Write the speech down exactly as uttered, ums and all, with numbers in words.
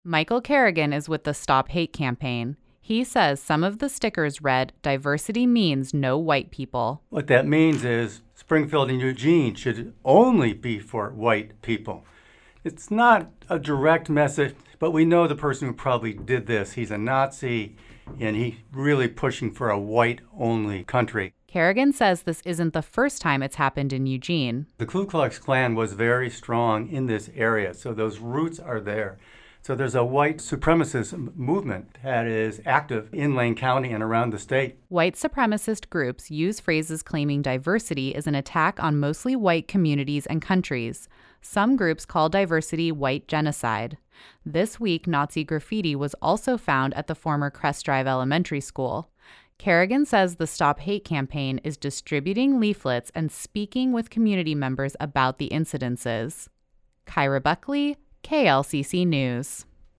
Michael Kerrigan is with the Stop Hate campaign. He says some of the stickers read, "Diversity means no white people." What that means is Springfield and Eugene should only be for white people. It's not a direct message, but we know the person who probably did this. He's a Nazi, and he's really pushing for a white-only country. Kerrigan says this isn't the first time it's happened in Eugene. The Ku Klux Klan was very strong in this area, so those roots are there. So there's a white supremacist movement that is active in Lane County and around the state. White supremacist groups use phrases claiming diversity is an attack on mostly white communities and countries. Some groups call diversity white genocide. This week, Nazi graffiti was also found at the former Crest Drive Elementary School. Kerrigan says the Stop Hate campaign is distributing leaflets and speaking with community members about the incidences. Kyra Buckley, K L C C News.